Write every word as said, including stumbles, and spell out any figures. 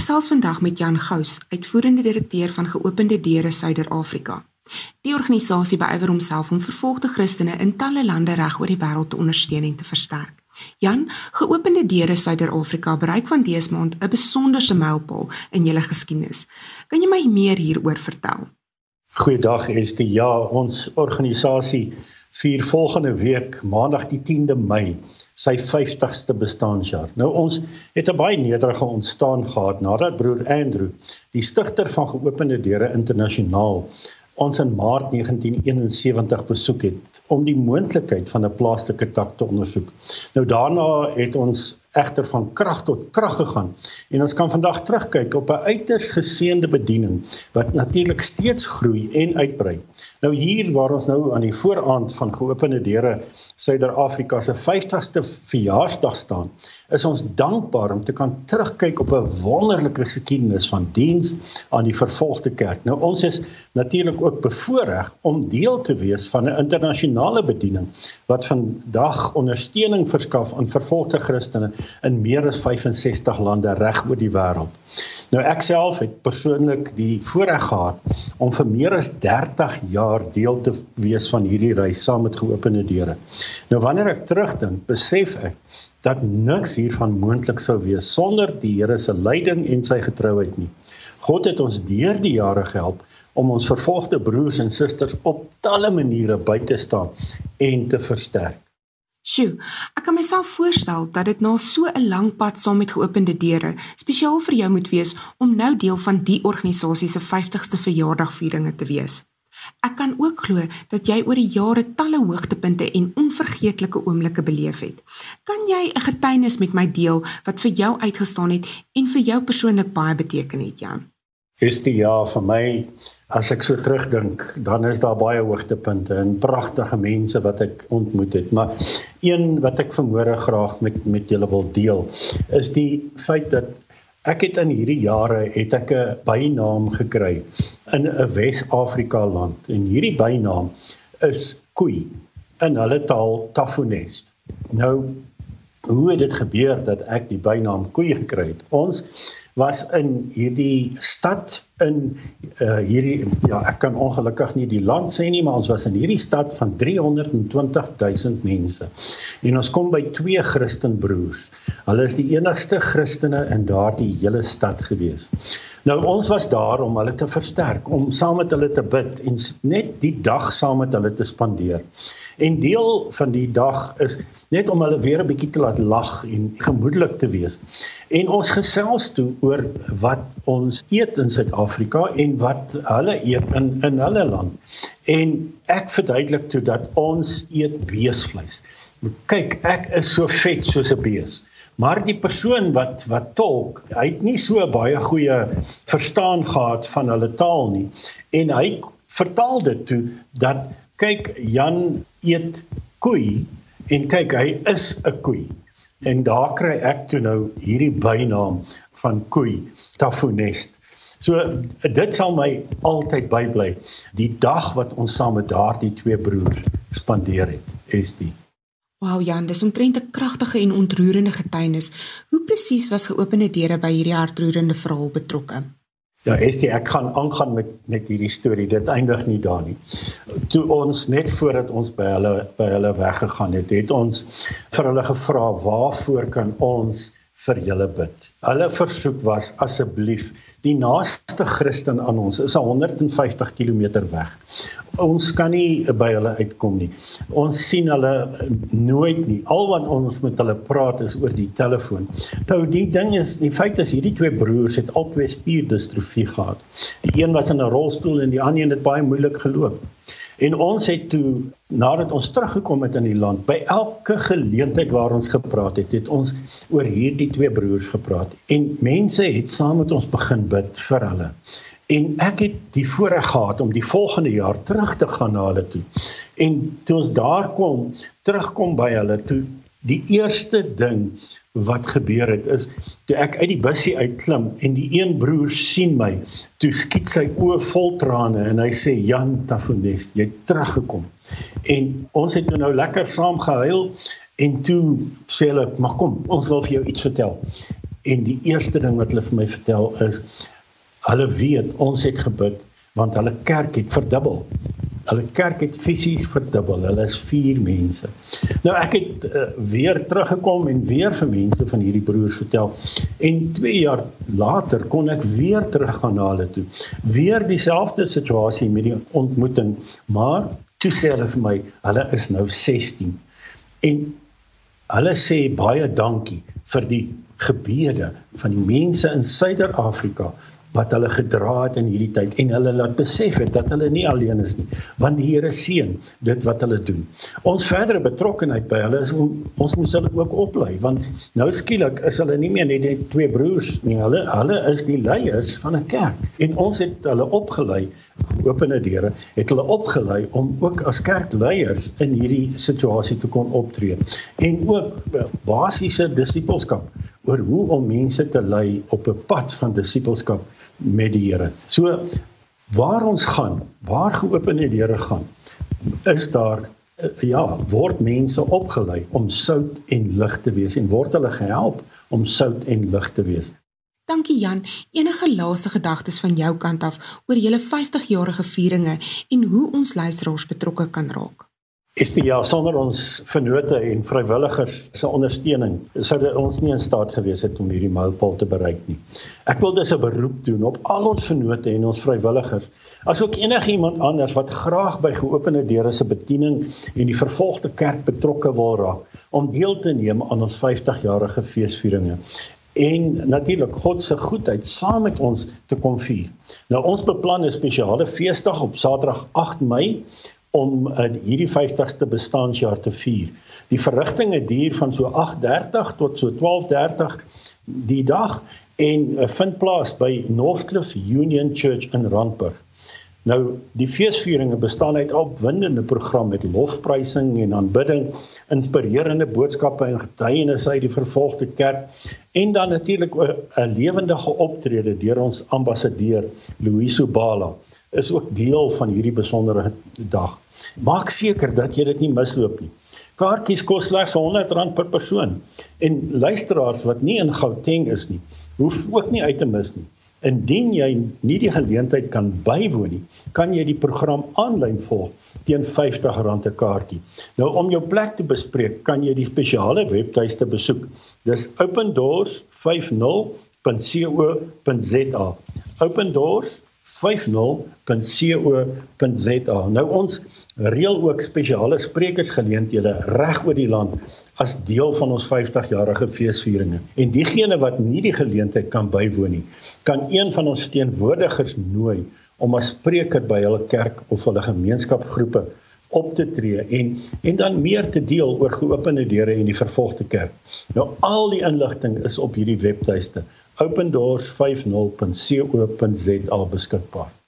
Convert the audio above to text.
gesels vandag met Jan Gous, uitvoerende direkteur van Geopende Deure Suider-Afrika. Die organisasie beywer homself om vervolgde Christene in talle lande reg oor die wêreld te ondersteun en te versterk. Jan, Geopende Deure Suider-Afrika bereik van dese maand 'n besonderse mylpaal in julle geskiedenis. Kan jy my meer hieroor vertel? Goeiedag Eske, ja, ons organisasie vier volgende week, maandag die tiende Mei, sy vyftigste bestaanjaar. Nou ons het 'n baie nederige ontstaan gehad nadat broer Andrew, die stigter van Geopende Deure Internasionaal, ons in Maart negentien eenensewentig besoek het om die moontlikheid van 'n plaaslike tak te ondersoek. Nou daarna het ons egter van krag tot krag gegaan en ons kan vandag terugkyk op 'n uiters geseënde bediening wat natuurlik steeds groei en uitbrei. Nou hier waar ons nou aan die vooraand van Geopende Deure Suider-Afrika se vyftigste verjaarsdag staan, is ons dankbaar om te kan terugkyk op 'n wonderlike geskiedenis van diens aan die vervolgde kerk. Nou ons is natuurlik ook bevoorreg om deel te wees van 'n internasionale bediening wat vandag ondersteuning verskaf aan vervolgde Christene in meer as vyfensestig lande reg oor die wêreld. Nou ek self het persoonlik die voorreg gehad om vir meer as dertig jaar deel te wees van hierdie reis saam met Geopende Deure. Nou wanneer ek terugdink, besef ek dat niks hiervan moontlik sou wees sonder die Here se leiding en sy getrouheid nie. God het ons deur die jare gehelp om ons vervolgde broers en susters op talle maniere by te staan en te versterk. Sjoe, ek kan myself voorstel dat dit na so 'n lang pad saam met Geopende Deure spesiaal vir jou moet wees om nou deel van die organisasie se vyftigste verjaardagvieringe te wees. Ek kan ook glo dat jy oor die jare talle hoogtepunte en onvergeetlike oomblikke beleef het. Kan jy 'n getuienis met my deel wat vir jou uitgestaan het en vir jou persoonlik baie beteken het, Jan? Is die ja vir my, as ek so terugdink, dan is daar baie hoogtepunte en pragtige mense wat ek ontmoet het. Maar een wat ek vanmôre graag met, met julle wil deel, is die feit dat ek het in hierdie jare het ek 'n bynaam gekry in 'n Wes-Afrika land. En hierdie bynaam is Koei, in hulle taal Tafunest. Nou, hoe het dit gebeur dat ek die bynaam Koei gekry het? Ons was in hierdie stad, in uh, hierdie, ja, ek kan ongelukkig nie die land sê nie, maar ons was in hierdie stad van driehonderdtwintig duisend mense. En ons kom by twee Christenbroers. Hulle is die enigste Christene in daardie hele stad gewees. Nou, ons was daar om hulle te versterk, om saam met hulle te bid en net die dag saam met hulle te spandeer. En deel van die dag is net om hulle weer 'n bietjie te laat lag en gemoedelik te wees. En ons gesels toe oor wat ons eet in Suid-Afrika en wat hulle eet in, in hulle land. En ek verduidelik toe dat ons eet beesvleis. Kyk, ek is so vet soos 'n bees. Maar die persoon wat, wat tolk, hy het nie so baie goeie verstaan gehad van hulle taal nie. En hy vertaal dit toe dat, kyk, Jan eet koei, en kyk, hy is 'n koei. En daar kry ek toe nou hierdie bynaam van Koei, Tafunest. So, dit sal my altyd bybly, die dag wat ons saam met daardie twee broers spandeer het, is die. Wauw Jan, dis omtrent 'n kragtige en ontroerende getuienis. Hoe presies was Geopende Deure by hierdie hartroerende verhaal betrokke? Ja, Estie, ek gaan aangaan met, met hierdie storie, dit eindig nie daar nie. Toe ons, net voordat ons by hulle, by hulle weggegaan het, het ons vir hulle gevra, waarvoor kan ons vir julle bid? Hulle versoek was, asseblief, die naaste Christen aan ons is honderd en vyftig kilometer weg. Ons kan nie by hulle uitkom nie. Ons sien hulle nooit nie. Al wat ons met hulle praat is oor die telefoon. Nou die ding is, die feit is, hierdie twee broers het al twee spierdistrofie gehad. Die een was in 'n rolstoel en die ander een het baie moeilik geloop. En ons het toe, nadat ons teruggekom het in die land, by elke geleentheid waar ons gepraat het, het ons oor hierdie twee broers gepraat. En mense het saam met ons begin bid vir hulle. En ek het die voorreg gehad om die volgende jaar terug te gaan na hulle toe. En toe ons daar kom, terugkom by hulle toe, die eerste ding wat gebeur het is, toe ek uit die bussie uitklim en die een broer sien my, toe skiet sy oë vol trane en hy sê, Jan Tafunest, jy het teruggekom. En ons het nou lekker saam gehuil en toe sê hulle, maar kom, ons wil vir jou iets vertel. En die eerste ding wat hulle vir my vertel is, hulle weet, ons het gebid, want hulle kerk het verdubbel. Hulle kerk het fisies verdubbel, hulle is vier mense. Nou ek het uh, weer teruggekom en weer vir mense van hierdie broers vertel, en twee jaar later kon ek weer teruggaan na hulle toe. Weer dieselfde situasie met die ontmoeting, maar toe sê hulle vir my, hulle is nou sestien. En hulle sê baie dankie vir die gebede van die mense in Suider-Afrika wat hulle gedra het in hierdie tyd en hulle laat besef het dat hulle nie alleen is nie, want die Here seën dit wat hulle doen. Ons verdere betrokkenheid by hulle is om, ons moet hulle ook oplei, want nou skielik is hulle nie meer net die twee broers nie, hulle, hulle is die leiers van 'n kerk en ons het hulle opgelei, Geopende Deure, het hulle opgelei om ook as kerkleiers in hierdie situasie te kon optree en ook basiese disippelskap oor hoe om mense te lei op 'n pad van disippelskap met die Here. So, waar ons gaan, waar Geopende Deure gaan, is daar, ja, word mense opgelei om sout en lig te wees en word hulle gehelp om sout en lig te wees. Dankie Jan, enige laaste gedagtes van jou kant af oor julle vyftigjarige vieringe en hoe ons luisteraars betrokke kan raak? Estie, ja, sonder ons vennote en vrywilligers se ondersteuning sou ons nie in staat gewees het om hierdie mylpaal te bereik nie. Ek wil dus 'n beroep doen op al ons vennote en ons vrywilligers, asook enige iemand anders wat graag by Geopende Deure se bediening en die vervolgde kerk betrokke wil raak, om deel te neem aan ons vyftigjarige feesvieringe. En natuurlik God se goedheid saam met ons te kom vier. Nou ons beplan 'n spesiale feesdag op Saterdag agt Mei om uh, hierdie vyftigste bestaanjaar te vier. Die verrigtinge duur van so agt dertig tot so twaalf dertig die dag en uh, vind plaas by Northcliffe Union Church in Randburg. Nou, die feesvieringe bestaan uit 'n opwindende program met lofprysing en aanbidding, inspirerende boodskappe en getuienisse uit die vervolgde kerk, en dan natuurlik 'n lewendige optrede deur ons ambassadeur, Louise Bala, is ook deel van hierdie besondere dag. Maak seker dat jy dit nie misloop nie. Kaartjies kos slegs honderd rand per persoon, en luisteraars wat nie in Gauteng is nie, hoef ook nie uit te mis nie. Indien jy nie die geleentheid kan bywoon nie, kan jy die program aanlyn volg teen vyftig rand 'n kaartjie. Nou om jou plek te bespreek, kan jy die spesiale webtuiste besoek. Dis open doors vyftig punt co punt za. Open Doors vyftig punt co punt za. Nou ons reël ook spesiale sprekersgeleenthede reg oor die land as deel van ons vyftigjarige feesvieringe. En diegene wat nie die geleentheid kan bywoon nie, kan een van ons verteenwoordigers nooi om as spreker by hulle kerk of hulle gemeenskapsgroepe op te tree en, en dan meer te deel oor Geopende Deure en die vervolgde kerk. Nou al die inligting is op hierdie webtuiste open doors vyftig punt co punt za beskikbaar.